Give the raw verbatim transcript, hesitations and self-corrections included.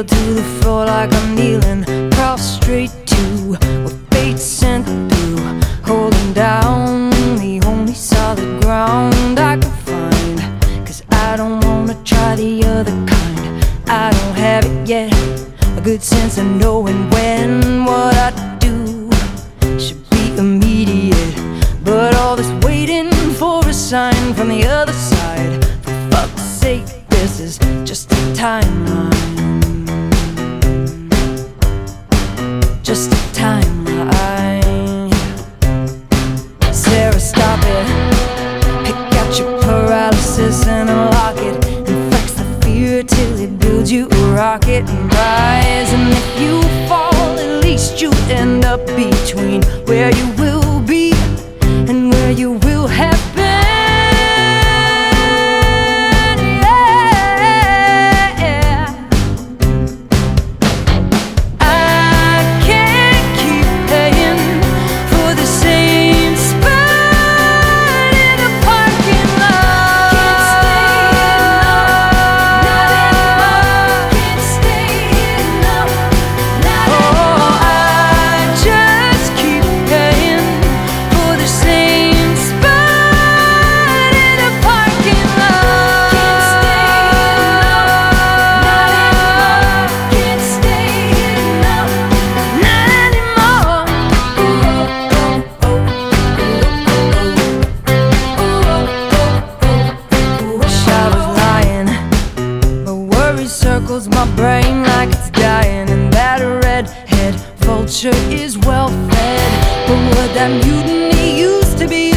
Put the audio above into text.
nailed to the floor like I'm kneeling, prostrate to what fate sent through, holding down the only solid ground I could find. Cause I don't wanna try the other kind, I don't have it yet, a good sense of knowing when what I do should be immediate. But all this waiting for a sign from the other side, for fuck's sake, this is just a timeline. Just a timeline. Sarah, stop it. Pick out your paralysis and unlock it, and flex the fear till it builds you a rocket and rise. And if you fall, at least you end up between where you will be and where you will have been. Yeah. I can't keep paying for the same spot in a parking lot. Can't stay enough, not anymore. Can't stay enough, not anymore. Oh, I just keep paying for the same spot in a parking lot. Can't stay enough, not anymore. Can't stay enough, not anymore. Wish I was lying, but worry circles my brain like it's dying, and that redhead vulture is well fed. But what that mutiny used to be